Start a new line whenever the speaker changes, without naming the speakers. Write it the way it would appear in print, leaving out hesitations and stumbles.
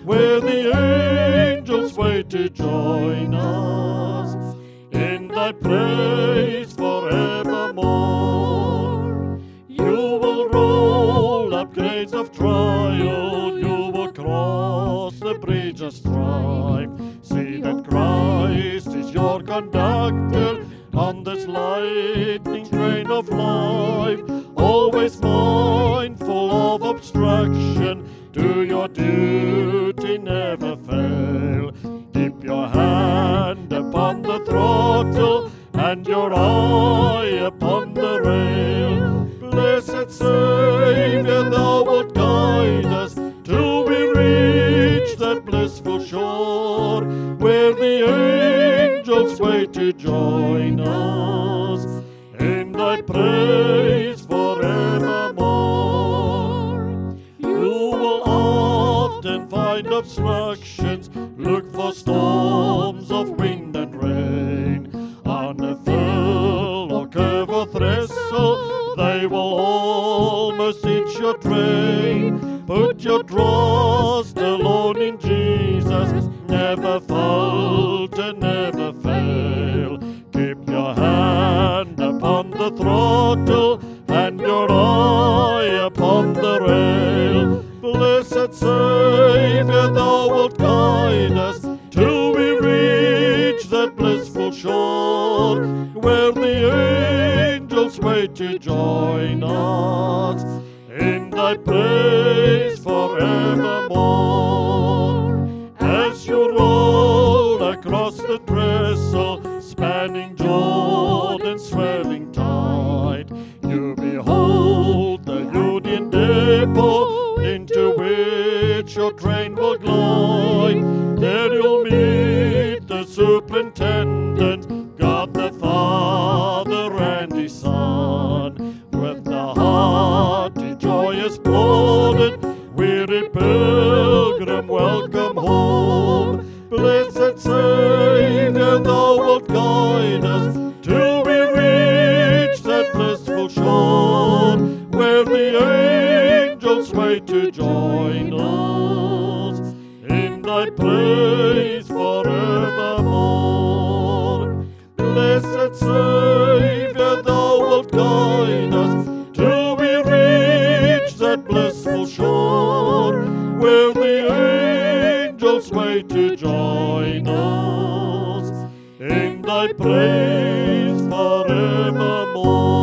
where the angels wait to join us in thy praise forevermore. You will roll up gates of trial, you will cross the bridge of strife. See that Christ is your conductor on this lightning train of life, always mindful of obstruction. Do your duty, never fail. Keep your hand upon the throttle and your eye upon the rail. Blessed Savior, thou wilt guide us till we reach that blissful shore, where the angels wait to join us in thy praise forevermore. You will often find obstructions, look for storms of wind and rain. On a furl or curve or trestle, they will almost hit your train. Put your trust alone in Jesus, never falter, never fail. Keep your hand upon the throttle and your eye upon the rail. Blessed Savior, thou wilt guide us till we reach that blissful shore, where the angels wait to join us in thy praise forevermore. As you roll across the trestle, spanning Jordan's swelling tide, you behold the Judean depot into which your train will glide. There you'll meet the superintendent, God the Father and His Son, with the hearty, joyous plaudit, weary pilgrim, welcome home. Blessed Savior, thou wilt guide us till we reach that blissful shore, where the angels wait to join us in thy praise forevermore. Blessed Savior, thou wilt guide us till we reach that blissful shore, where the angels wait to join us in thy praise forevermore.